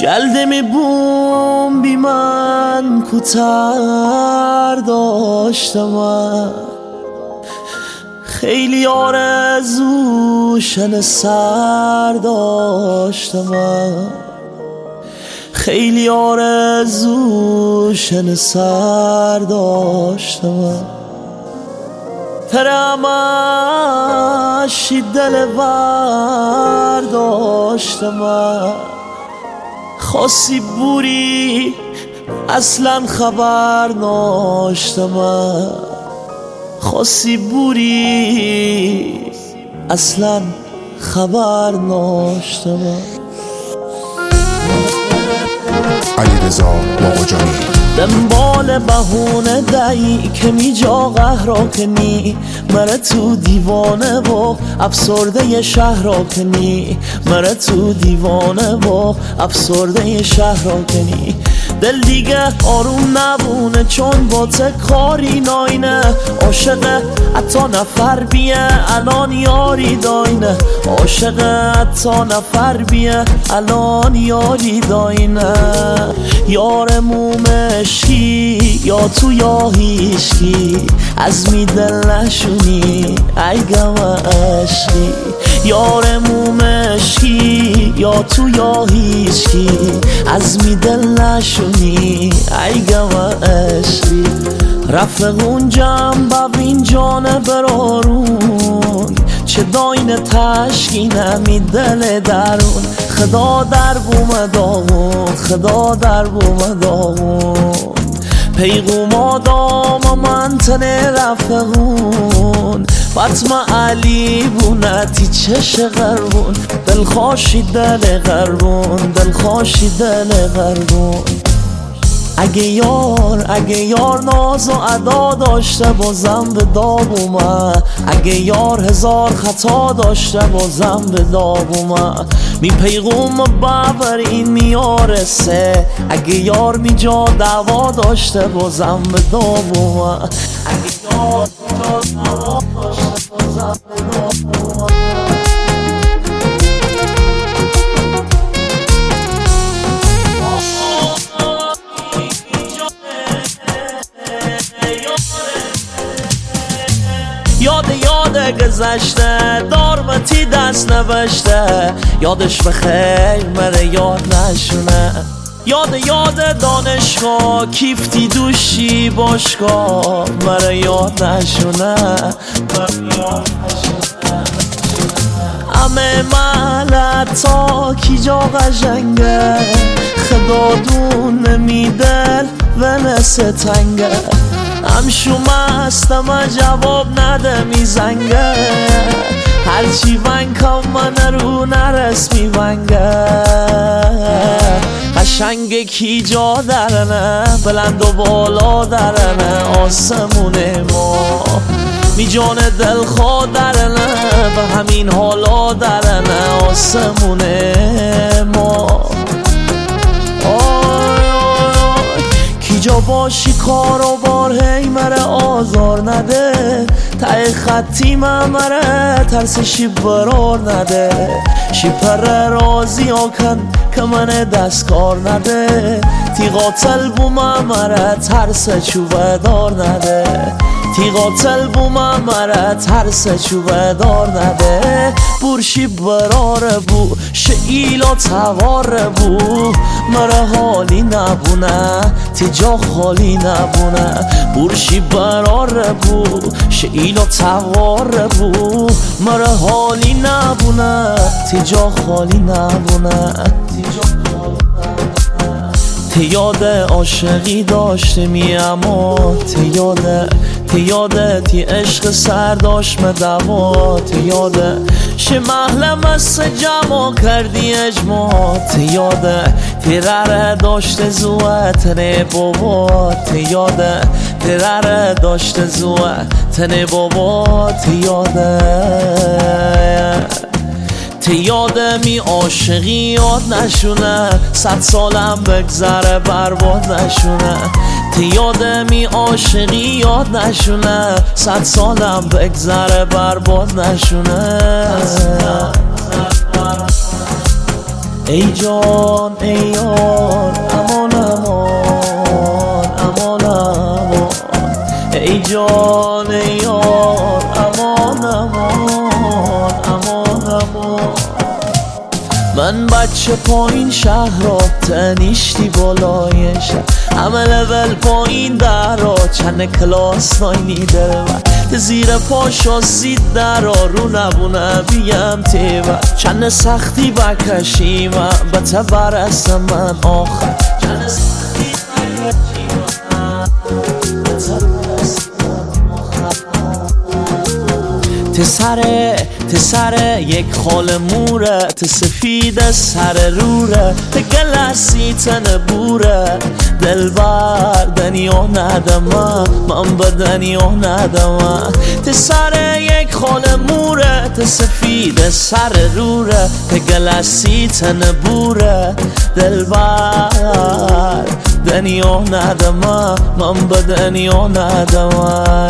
گلدمی بوم بی من کوتر داشتم، خیلی آرزوشن سر داشتم، خیلی آرزوشن سر داشتم. ترمش دل ور داشتم، خاصی بوری اصلا خبر ناشتم، خاصی بوری اصلا خبر ناشتم. علیرضا باقجانی دنبال بهونه دایی که میجا قهرا کنی، مره تو دیوانه و افسرده شهر را کنی، مره تو دیوانه و افسرده شهر را کنی. دل دیگه آروم نبونه چون با کاری ناینه، عاشق حتی نفر بیه الان یاری داینه، عاشق حتی نفر بیه الان یاری داینه. یار مومشی یا تو یا هیشکی، از می دل نشونی ای گم عشقی. یار مومشی یا تو یا هیشکی، از می دل نشونی ای گم عشقی. رفقون جمع ببین جانه برارون، چه داین تشکینه می دل درون. خدا در بوم داغون، خدا در بوم داغون. پیغوم آدام من تنه رفقون، فاطمه علی بونتی چش غربون. دلخوشی دل غربون، دلخوشی دل غربون. اگه یار ناز و ادا داشته بازم به داب اومد، اگه یار هزار خطا داشته بازم به داب اومد. می پیغوم ببر این میارسه، اگه یار می جا دعوا داشته بازم به داب اومد، اگه یار می جا دعوا داشته بازم به داب اومد. یاد گذشته دارمتی دست نوشته، یادش بخیر مره یاد نشونه. یاد دانشگاه کیفتی دوشی باشگاه، مره یاد نشونه. همه ملتا کی جا قشنگه، خدا دون نمیدل و نسه تنگه. همشو مستم جواب نده میزنگه، هرچی ونکم من رو نرس میونگه. قشنگ کی جا درنه، بلند و بالا درنه. آسمون ما می جان دل خواه درنه، به همین حالا درنه. آسمون ما جا باشی کار و بار هی مره آزار نده. ته خطی مره ترسشی برار نده. شیپر رازی آکن که من دستکار نده. تی قاتل بو مره ترس چوبه دار نده. تی قاتل بو مره ترس چوبه دار نده. برشی براره بو شئیلا تواره بو، مره حالی نبونه تی جا خالی نبونه. برشی براره بو شئیلا تواره بو، مره حالی نبونه تی جا خالی نبونه. تی یاد عاشقی داشته می اما تی یاده تی عشق سر داشت مدوا. تی یاده شه محلم از جمع کردی اجماع. تی یاده تی رره داشته زوه تنه بابا. تی یاده تی رره داشته زوه تنه بابا. تی یاده می عاشقی یاد نشونه، 100 سالم بگذره برباد نشونه. تی یاده می عاشقی یاد نشونه، 100 سالم بگذره برباد نشونه. ای جان ای یار امان امان امان امان ای جان ای یار امان امان امان امان من بچه پایین شهر را تنیشتی بالای شهر همه لول پایین در را چند کلاس ناینی در زیر پاشا زید در را رو نبونه بیم تیوه چند سختی بکشیم به تبر است من آخر چند سختی بکشیم به تبر است من آخر تسره یک خال موره تسفید سر روره تگلسی تن بوره دل بر دنیا ندمه من به دنیا ندمه تسره یک خال موره تسفید سر روره تگلسی تن بوره دل بر دنیا ندمه من به دنیا ندمه